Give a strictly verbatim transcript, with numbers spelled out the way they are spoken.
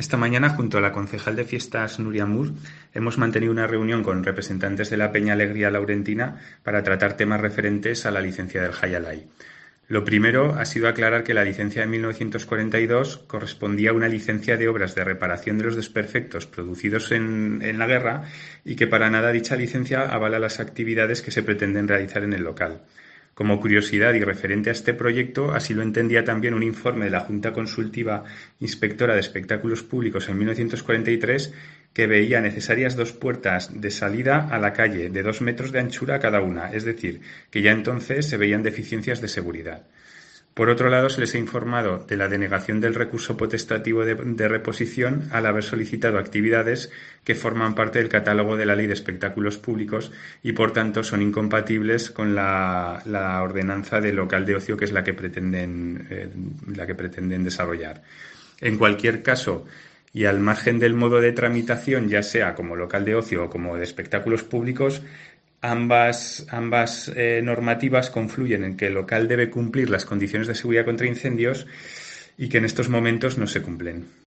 Esta mañana, junto a la concejal de fiestas Nuria Mur, hemos mantenido una reunión con representantes de la Peña Alegría Laurentina para tratar temas referentes a la licencia del Jai Alai. Lo primero ha sido aclarar que la licencia de mil novecientos cuarenta y dos correspondía a una licencia de obras de reparación de los desperfectos producidos en, en la guerra y que para nada dicha licencia avala las actividades que se pretenden realizar en el local. Como curiosidad y referente a este proyecto, así lo entendía también un informe de la Junta Consultiva Inspectora de Espectáculos Públicos en mil novecientos cuarenta y tres que veía necesarias dos puertas de salida a la calle de dos metros de anchura cada una, es decir, que ya entonces se veían deficiencias de seguridad. Por otro lado, se les ha informado de la denegación del recurso potestativo de, de reposición al haber solicitado actividades que forman parte del catálogo de la Ley de Espectáculos Públicos y, por tanto, son incompatibles con la, la ordenanza de local de ocio, que es la que pretenden, eh, la que pretenden desarrollar. En cualquier caso, y al margen del modo de tramitación, ya sea como local de ocio o como de espectáculos públicos, Ambas, ambas eh, normativas confluyen en que el local debe cumplir las condiciones de seguridad contra incendios y que en estos momentos no se cumplen.